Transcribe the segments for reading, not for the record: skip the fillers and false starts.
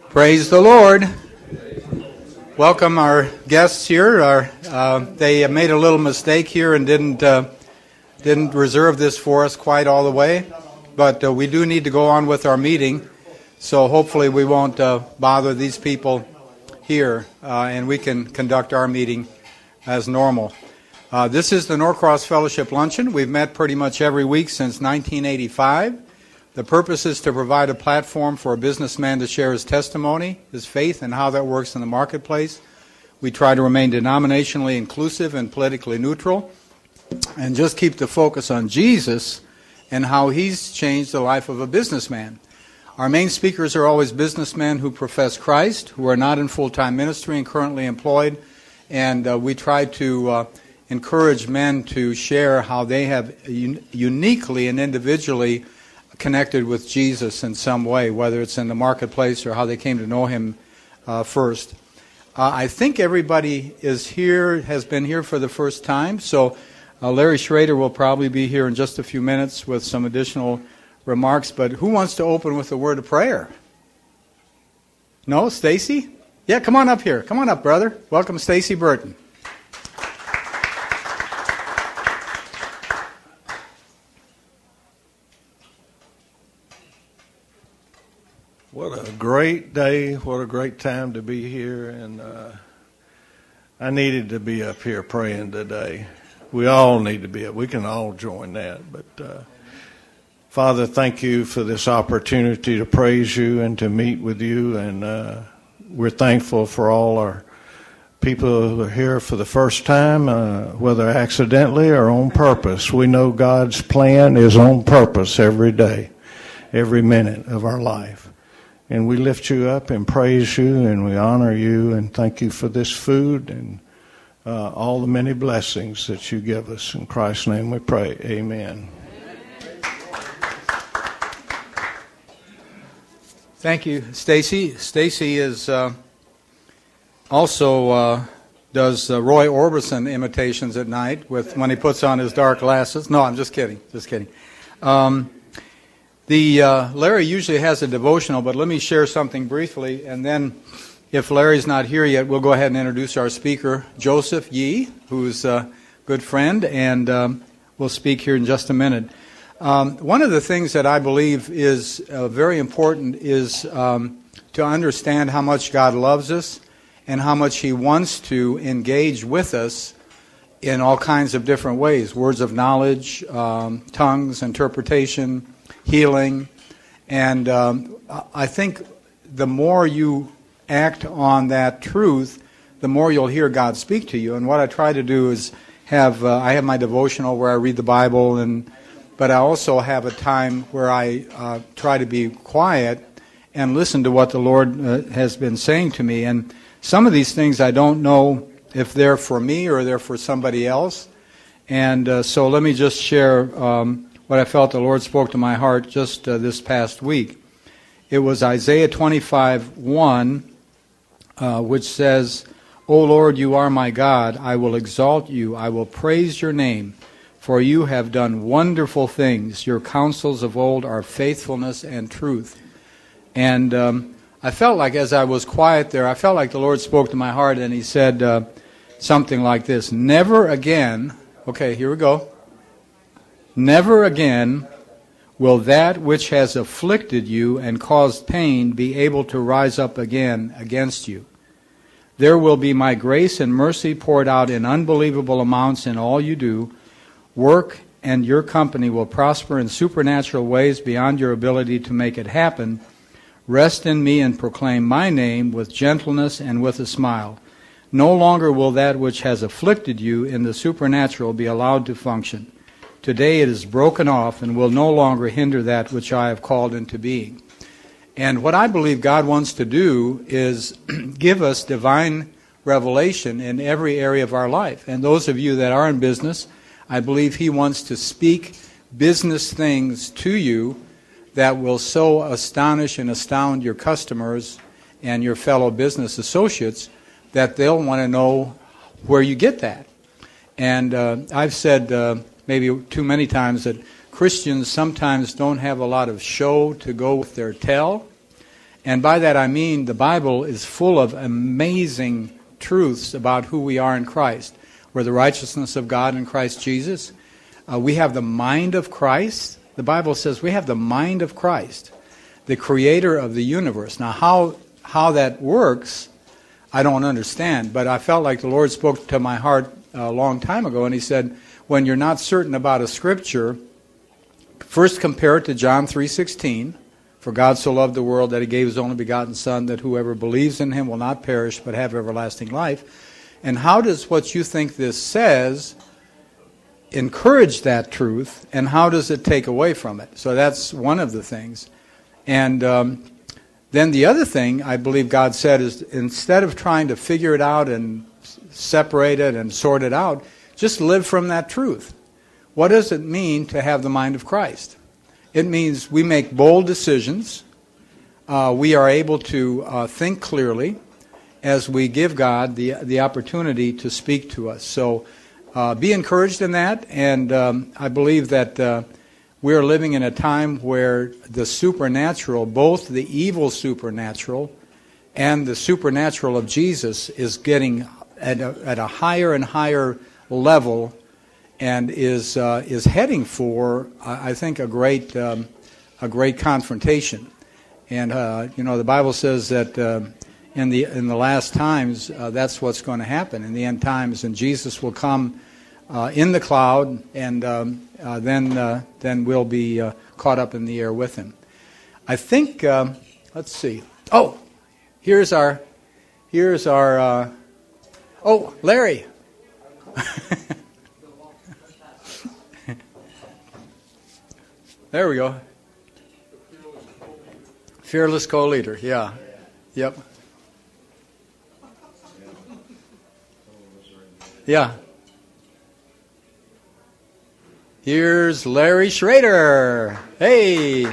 Praise the Lord. Welcome our guests here. They made a little mistake here and didn't reserve this for us quite all the way, but we do need to go on with our meeting, so hopefully we won't bother these people here, and we can conduct our meeting as normal. This is the Norcross Fellowship Luncheon. We've met pretty much every week since 1985. The purpose is to provide a platform for a businessman to share his testimony, his faith, and how that works in the marketplace. We try to remain denominationally inclusive and politically neutral, and just keep the focus on Jesus and how he's changed the life of a businessman. Our main speakers are always businessmen who profess Christ, who are not in full-time ministry and currently employed, and we try to encourage men to share how they have uniquely and individually connected with Jesus in some way, whether it's in the marketplace or how they came to know him first. I think everybody is here, has been here for the first time, so Larry Schrader will probably be here in just a few minutes with some additional remarks, but who wants to open with a word of prayer? No? Stacy? Yeah, come on up here. Come on up, brother. Welcome, Stacy Burton. What a great day, what a great time to be here, and I needed to be up here praying today. We all need to be up. We can all join that, but Father, thank you for this opportunity to praise you and to meet with you, and we're thankful for all our people who are here for the first time, whether accidentally or on purpose. We know God's plan is on purpose every day, every minute of our life. And we lift you up and praise you, and we honor you, and thank you for this food and all the many blessings that you give us. In Christ's name we pray. Amen. Thank you, Stacy. Stacy is also does Roy Orbison imitations at night when he puts on his dark glasses. No, I'm just kidding. Just kidding. Larry usually has a devotional, but let me share something briefly, and then if Larry's not here yet, we'll go ahead and introduce our speaker, Joseph Yee, who's a good friend, and we'll speak here in just a minute. One of the things that I believe is very important is to understand how much God loves us and how much he wants to engage with us in all kinds of different ways, words of knowledge, tongues, interpretation, healing, and I think the more you act on that truth, the more you'll hear God speak to you. And what I try to do is I have my devotional where I read the Bible, but I also have a time where I try to be quiet and listen to what the Lord has been saying to me. And some of these things I don't know if they're for me or they're for somebody else. And so let me just share what I felt the Lord spoke to my heart just this past week. It was Isaiah 25:1, which says, O Lord, you are my God. I will exalt you. I will praise your name, for you have done wonderful things. Your counsels of old are faithfulness and truth. And I felt like as I was quiet there, I felt like the Lord spoke to my heart, and he said something like this: never again, okay, here we go. Never again will that which has afflicted you and caused pain be able to rise up again against you. There will be my grace and mercy poured out in unbelievable amounts in all you do. Work and your company will prosper in supernatural ways beyond your ability to make it happen. Rest in me and proclaim my name with gentleness and with a smile. No longer will that which has afflicted you in the supernatural be allowed to function. Today it is broken off and will no longer hinder that which I have called into being. And what I believe God wants to do is give us divine revelation in every area of our life. And those of you that are in business, I believe he wants to speak business things to you that will so astonish and astound your customers and your fellow business associates that they'll want to know where you get that. And I've said maybe too many times that Christians sometimes don't have a lot of show to go with their tell, And by that I mean the Bible is full of amazing truths about who we are in Christ. We're the righteousness of God in Christ Jesus. We have the mind of Christ. The Bible says we have the mind of Christ, the creator of the universe. Now how that works, I don't understand, but I felt like the Lord spoke to my heart a long time ago, and He said, when you're not certain about a scripture, first compare it to John 3:16. For God so loved the world that He gave His only begotten Son, that whoever believes in Him will not perish but have everlasting life. And how does what you think this says encourage that truth, and how does it take away from it? So that's one of the things. And then the other thing I believe God said is, instead of trying to figure it out and separate it and sort it out, just live from that truth. What does it mean to have the mind of Christ? It means we make bold decisions. We are able to think clearly as we give God the opportunity to speak to us. So be encouraged in that, and I believe that we are living in a time where the supernatural, both the evil supernatural and the supernatural of Jesus, is getting at a higher and higher level, and is heading for, I think, a great confrontation. And the Bible says that in the last times, that's what's going to happen in the end times, and Jesus will come in the cloud, and then we'll be caught up in the air with Him. I think. Let's see. Oh, here's our. Oh, Larry. There we go. Fearless co-leader. Yeah. Yep. Yeah. Here's Larry Schrader. Hey.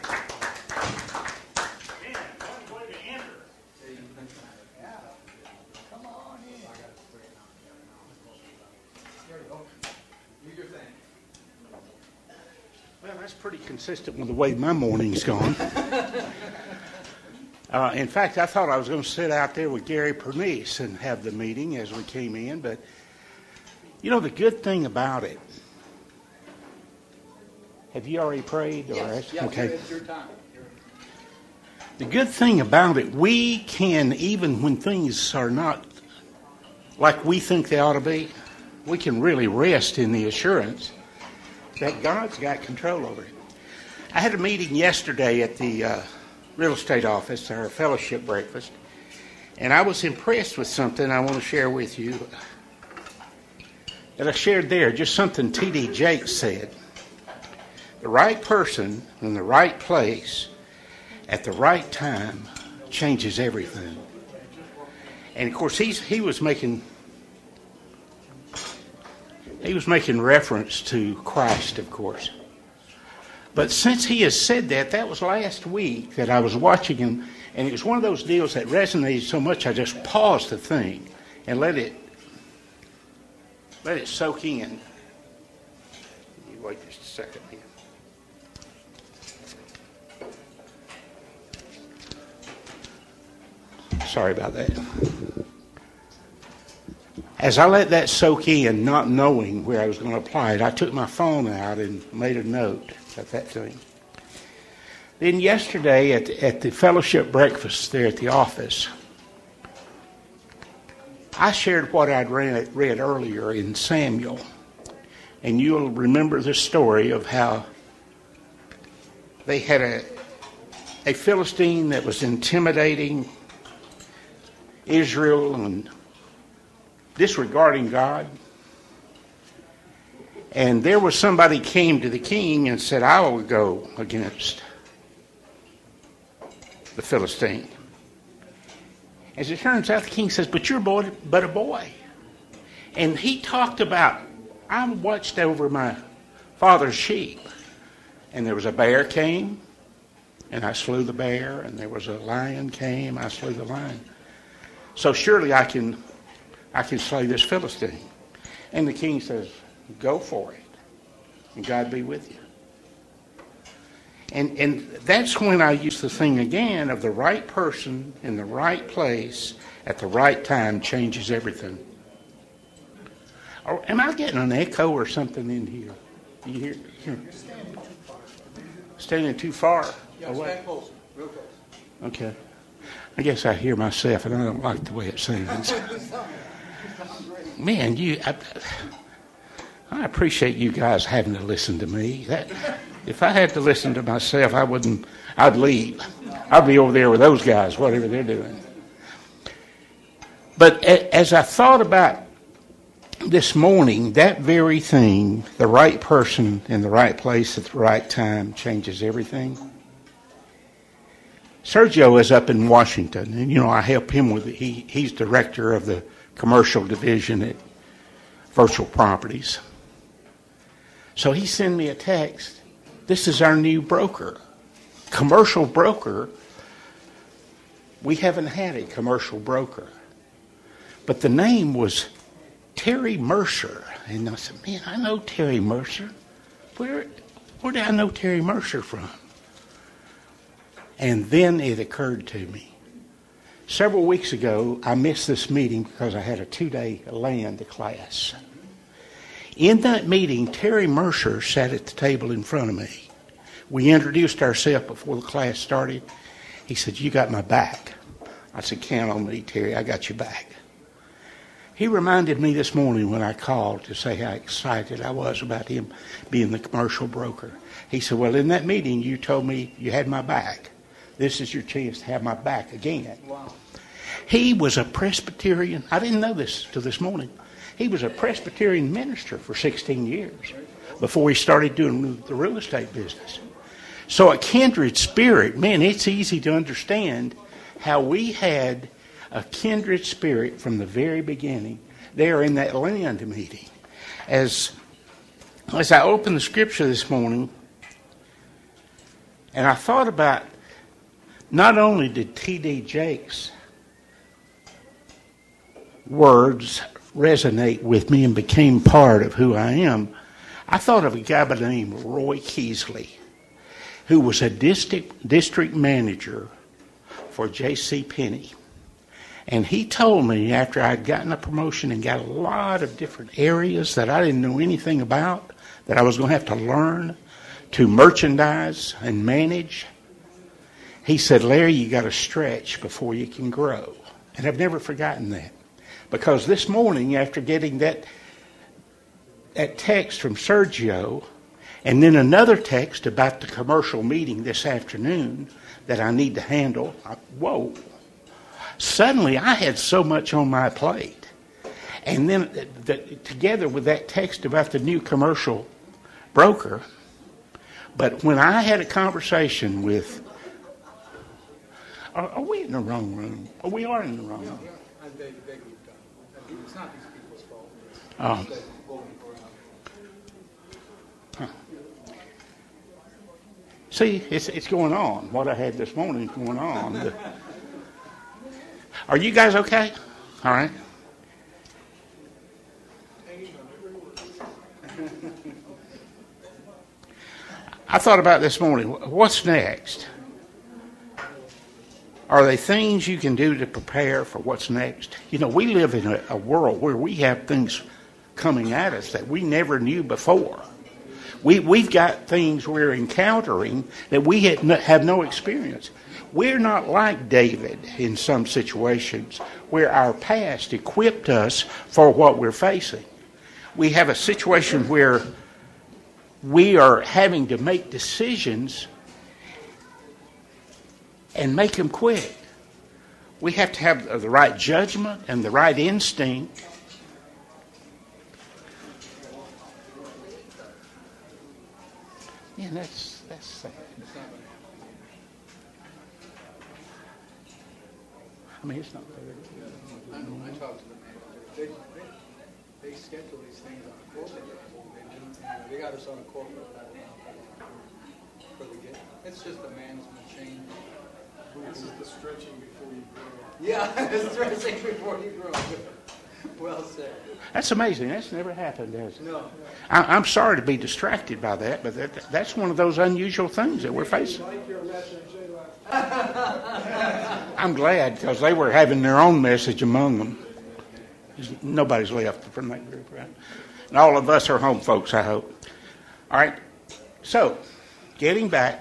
Well, that's pretty consistent with the way my morning's gone. In fact, I thought I was going to sit out there with Gary Pernice and have the meeting as we came in, but the good thing about it. Have you already prayed? Yes, okay. It's your time. The good thing about it, we can, even when things are not like we think they ought to be, we can really rest in the assurance that God's got control over it. I had a meeting yesterday at the real estate office, our fellowship breakfast, and I was impressed with something I want to share with you that I shared there, just something T.D. Jakes said. The right person in the right place at the right time changes everything. And of course, he was making reference to Christ, of course. But since he has said that, that was last week that I was watching him, and it was one of those deals that resonated so much I just paused to think and let it soak in. You wait just a second here. Sorry about that. As I let that soak in, not knowing where I was going to apply it, I took my phone out and made a note of that thing. Then yesterday at the fellowship breakfast there at the office, I shared what I'd read earlier in Samuel. And you'll remember the story of how they had a Philistine that was intimidating Israel and disregarding God. And there was somebody came to the king and said, I will go against the Philistine. As it turns out, the king says, but you're but a boy. And he talked about, I watched over my father's sheep. And there was a bear came, and I slew the bear. And there was a lion came, I slew the lion. So surely I can slay this Philistine. And the king says, go for it. And God be with you. And that's when I used to sing again of the right person in the right place at the right time changes everything. Or am I getting an echo or something in here? Do you hear? Standing too far away? Stand close, real close. Okay. I guess I hear myself, and I don't like the way it sounds. Man, I appreciate you guys having to listen to me. If I had to listen to myself, I'd leave. I'd be over there with those guys, whatever they're doing. But as I thought about this morning, that very thing, the right person in the right place at the right time changes everything. Sergio is up in Washington, and I help him with it. He's director of the commercial division at Virtual Properties. So he sent me a text. This is our new broker. Commercial broker. We haven't had a commercial broker. But the name was Terry Mercer. And I said, man, I know Terry Mercer. Where did I know Terry Mercer from? And then it occurred to me. Several weeks ago, I missed this meeting because I had a 2-day land class. In that meeting, Terry Mercer sat at the table in front of me. We introduced ourselves before the class started. He said, you got my back. I said, count on me, Terry. I got your back. He reminded me this morning when I called to say how excited I was about him being the commercial broker. He said, well, in that meeting, you told me you had my back. This is your chance to have my back again. Wow. He was a Presbyterian. I didn't know this till this morning. He was a Presbyterian minister for 16 years before he started doing the real estate business. So a kindred spirit, man, it's easy to understand how we had a kindred spirit from the very beginning there in that land meeting. As I opened the scripture this morning, and I thought about not only did T.D. Jakes' words resonate with me and became part of who I am, I thought of a guy by the name of Roy Keesley, who was a district manager for J.C. Penney. And he told me after I'd gotten a promotion and got a lot of different areas that I didn't know anything about, that I was going to have to learn to merchandise and manage, he said, Larry, you got to stretch before you can grow. And I've never forgotten that. Because this morning, after getting that text from Sergio, and then another text about the commercial meeting this afternoon that I need to handle, whoa. Suddenly, I had so much on my plate. And then together with that text about the new commercial broker, but when I had a conversation with, are we in the wrong room? Oh, we are in the wrong room. It's not these people's fault. See, it's going on. What I had this morning is going on. Are you guys okay? All right. I thought about this morning, what's next? Are there things you can do to prepare for what's next? We live in a world where we have things coming at us that we never knew before. We've got things we're encountering that we have no experience. We're not like David in some situations where our past equipped us for what we're facing. We have a situation where we are having to make decisions and make them quick. We have to have the right judgment and the right instinct. Yeah, that's sad. I mean, it's not fair. I know. I talked to the manager. They schedule these things on a corporate level. They got us on a corporate level now for the get. It's just a management change. This is the stretching before you grow. Yeah, it's stretching before you grow. Well said. That's amazing. That's never happened, has it? No. I'm sorry to be distracted by that, but that's one of those unusual things that we're facing. I'm glad, because they were having their own message among them. Nobody's left from that group, right? And all of us are home folks, I hope. All right. So, getting back.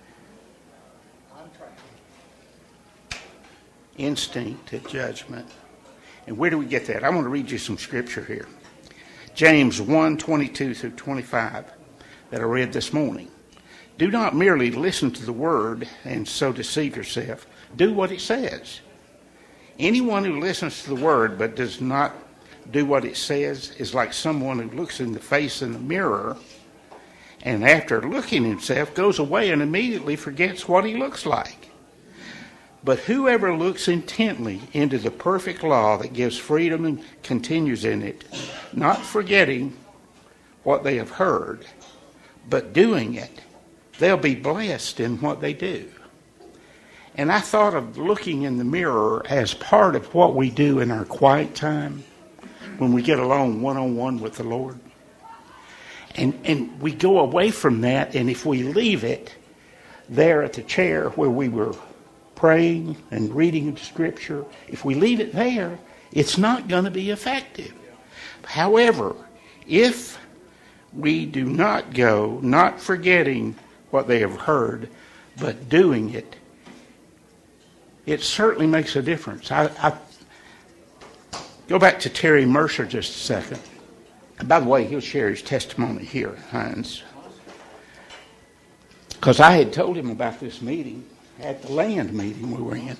Instinct to judgment. And where do we get that? I want to read you some scripture here. James 1:22 through 25 that I read this morning. Do not merely listen to the word and so deceive yourself. Do what it says. Anyone who listens to the word but does not do what it says is like someone who looks in the face in the mirror and after looking himself goes away and immediately forgets what he looks like. But whoever looks intently into the perfect law that gives freedom and continues in it, not forgetting what they have heard, but doing it, they'll be blessed in what they do. And I thought of looking in the mirror as part of what we do in our quiet time when we get alone one-on-one with the Lord. And we go away from that, and if we leave it there at the chair where we were praying and reading the scripture, if we leave it there, it's not going to be effective. However, if we do not go, not forgetting what they have heard, but doing it, it certainly makes a difference. I go back to Terry Mercer just a second. And by the way, he'll share his testimony here, Hines. Because I had told him about this meeting at the land meeting we were in.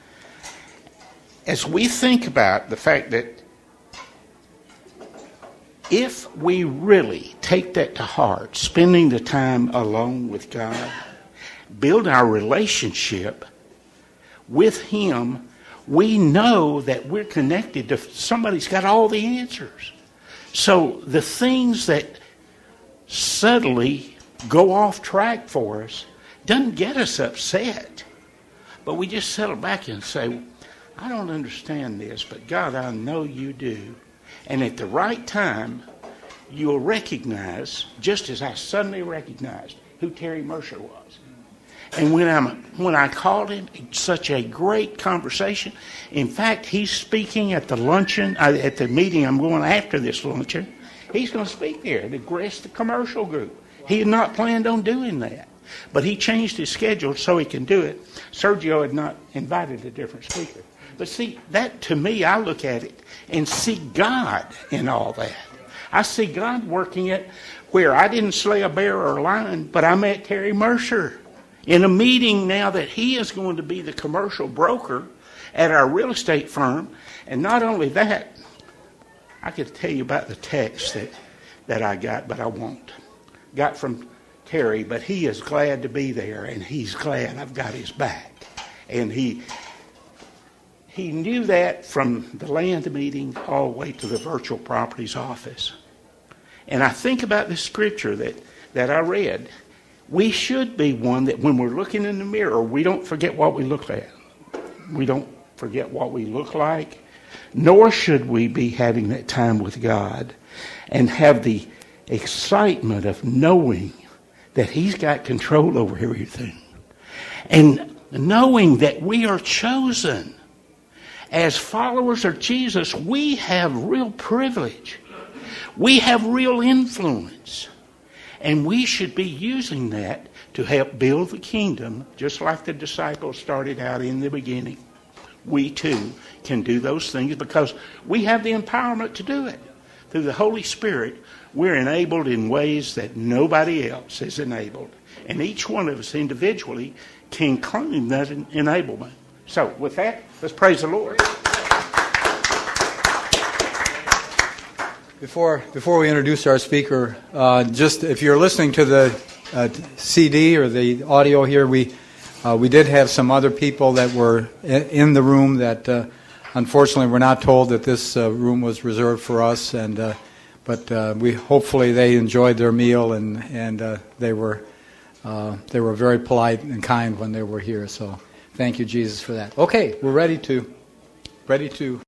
As we think about the fact that if we really take that to heart, spending the time alone with God, build our relationship with Him, we know that we're connected to somebody's got all the answers. So the things that subtly go off track for us doesn't get us upset. But we just settle back and say, I don't understand this, but God, I know you do. And at the right time, you'll recognize, just as I suddenly recognized who Terry Mercer was. And when I called him, it's such a great conversation. In fact, he's speaking at the luncheon, at the meeting I'm going after this luncheon. He's going to speak there to address the commercial group. He had not planned on doing that. But he changed his schedule so he can do it. Sergio had not invited a different speaker. But see, that to me, I look at it and see God in all that. I see God working it where I didn't slay a bear or a lion, but I met Terry Mercer in a meeting now that he is going to be the commercial broker at our real estate firm. And not only that, I could tell you about the text that I got, but I won't. Got from Terry, but he is glad to be there, and he's glad I've got his back. And he knew that from the land meeting all the way to the virtual properties office. And I think about this scripture that I read. We should be one that when we're looking in the mirror, we don't forget what we look at. We don't forget what we look like, nor should we be having that time with God and have the excitement of knowing that He's got control over everything. And knowing that we are chosen as followers of Jesus, we have real privilege. We have real influence. And we should be using that to help build the kingdom, just like the disciples started out in the beginning. We too can do those things because we have the empowerment to do it. Through the Holy Spirit, we're enabled in ways that nobody else is enabled. And each one of us individually can claim that enablement. So with that, let's praise the Lord. Before we introduce our speaker, just if you're listening to the CD or the audio here, we did have some other people that were in the room that unfortunately were not told that this room was reserved for us, but we hopefully they enjoyed their meal and they were very polite and kind when they were here. So thank you, Jesus, for that. Okay, we're ready to